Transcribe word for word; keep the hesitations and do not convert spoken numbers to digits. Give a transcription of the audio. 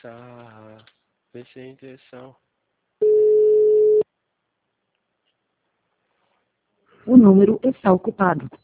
tá. Vê se é intenção. O número está ocupado.